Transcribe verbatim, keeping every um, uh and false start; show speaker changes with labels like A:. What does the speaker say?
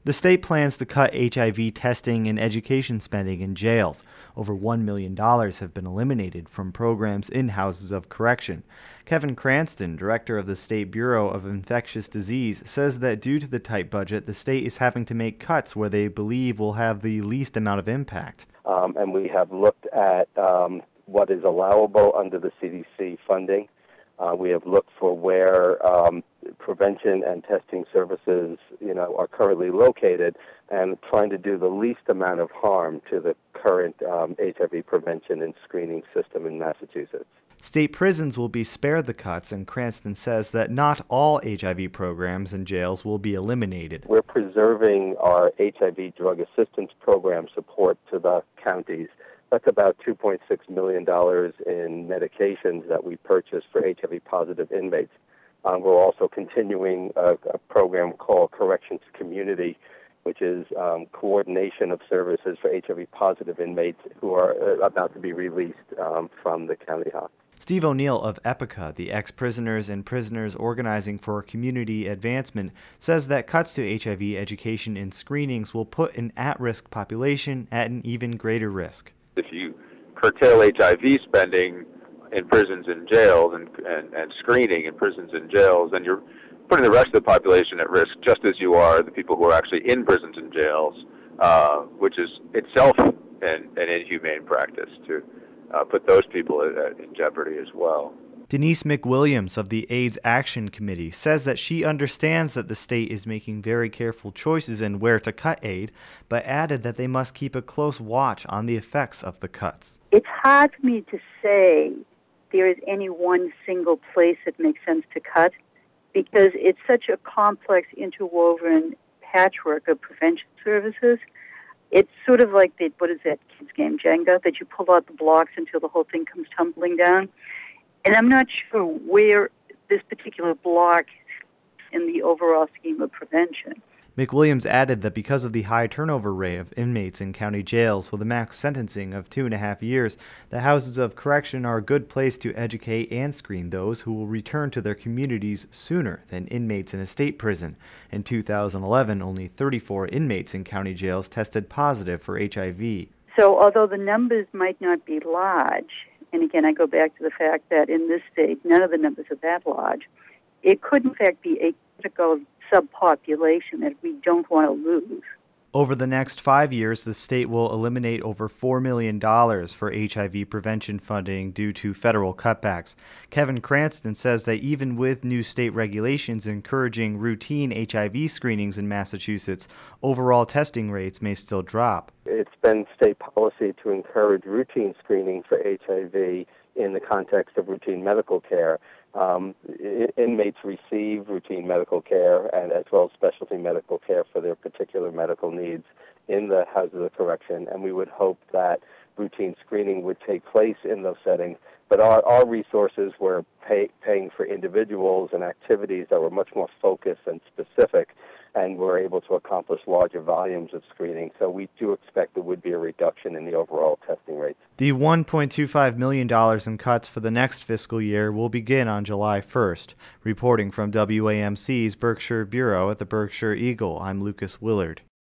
A: The state plans to cut H I V testing and education spending in jails. Over one million dollars have been eliminated from programs in houses of correction. Kevin Cranston, director of the State Bureau of Infectious Disease, says that due to the tight budget, the state is having to make cuts where they believe will have the least amount of impact.
B: Um, and we have looked at um, what is allowable under the C D C funding. Uh, we have looked for where um, prevention and testing services, you know, are currently located, and trying to do the least amount of harm to the current um, H I V prevention and screening system in Massachusetts.
A: State prisons will be spared the cuts, and Cranston says that not all H I V programs in jails will be eliminated.
B: We're preserving our H I V drug assistance program support to the counties. That's about two point six million dollars in medications that we purchase for H I V-positive inmates. Um, we're also continuing a, a program called Corrections Community, which is um, coordination of services for H I V-positive inmates who are uh, about to be released um, from the county hospital.
A: Steve O'Neill of EPICA, the Ex-Prisoners and Prisoners Organizing for Community Advancement, says that cuts to H I V education and screenings will put an at-risk population at an even greater risk.
C: If you curtail H I V spending in prisons and jails and, and, and screening in prisons and jails, then you're putting the rest of the population at risk, just as you are the people who are actually in prisons and jails, uh, which is itself an, an inhumane practice to uh, put those people at, in jeopardy as well.
A: Denise McWilliams of the AIDS Action Committee says that she understands that the state is making very careful choices in where to cut aid, but added that they must keep a close watch on the effects of the cuts.
D: It's hard for me to say there is any one single place that makes sense to cut, because it's such a complex, interwoven patchwork of prevention services. It's sort of like the, what is that kid's game, Jenga, that you pull out the blocks until the whole thing comes tumbling down. And I'm not sure where this particular block in the overall scheme of prevention.
A: McWilliams added that because of the high turnover rate of inmates in county jails with a max sentencing of two and a half years, the houses of correction are a good place to educate and screen those who will return to their communities sooner than inmates in a state prison. In two thousand eleven, only thirty-four inmates in county jails tested positive for H I V.
D: So although the numbers might not be large, and again, I go back to the fact that in this state, none of the numbers are that large, it could, in fact, be a critical subpopulation that we don't want to lose.
A: Over the next five years, the state will eliminate over four million dollars for H I V prevention funding due to federal cutbacks. Kevin Cranston says that even with new state regulations encouraging routine H I V screenings in Massachusetts, overall testing rates may still drop.
B: It's been state policy to encourage routine screening for H I V in the context of routine medical care. Um, inmates receive routine medical care and as well as specialty medical care for their particular medical needs in the houses of correction, and we would hope that routine screening would take place in those settings. But our, our resources were pay, paying for individuals and activities that were much more focused and specific, and were able to accomplish larger volumes of screening. So we do expect there would be a reduction in the overall testing rates.
A: The one point two five million dollars in cuts for the next fiscal year will begin on July first. Reporting from W A M C's Berkshire Bureau at the Berkshire Eagle, I'm Lucas Willard.